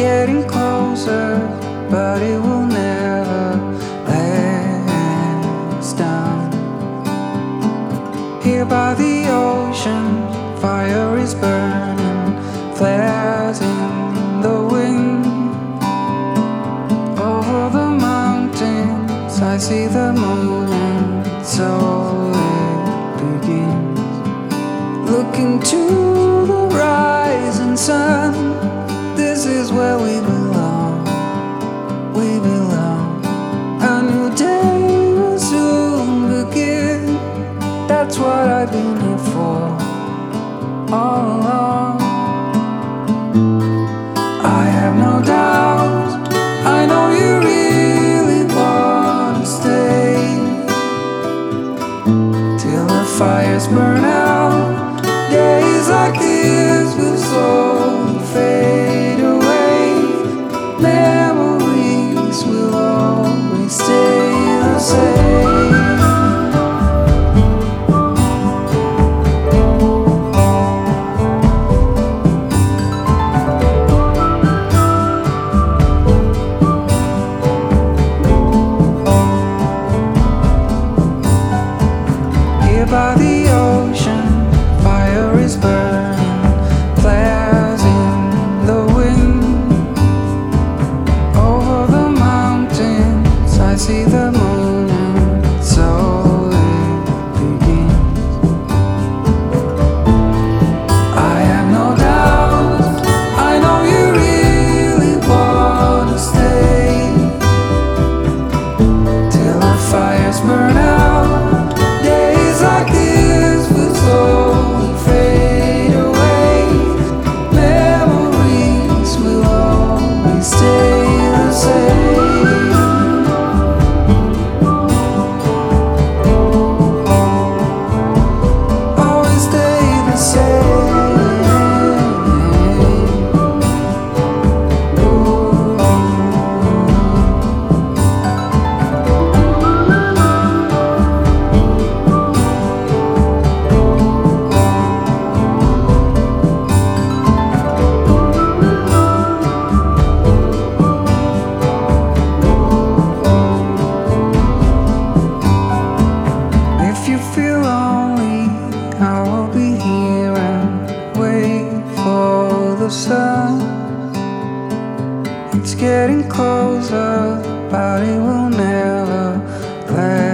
getting closer, but it will never let us down. Here by the ocean, fire is burning, flares in the wind. Over the mountains, I see the moon, and so it begins. Looking to the rising sun, this is where we belong, we belong. A new day will soon begin, that's what I've been here for all along. I have no doubt, I know you really want to stay till the fires burn out. Days like this will slowly fade away. Memories will always stay the same. Here by the ocean, fire is burning, flares in the wind. Over the mountains, I see the moon, and so it begins. I have no doubt, I know you really want to stay till the fires burn out. Days like this will slowly fade away. Memories will always stay the same. Always stay the same. If you feel lonely, I will be here and wait for the sun. It's getting closer, but it will never let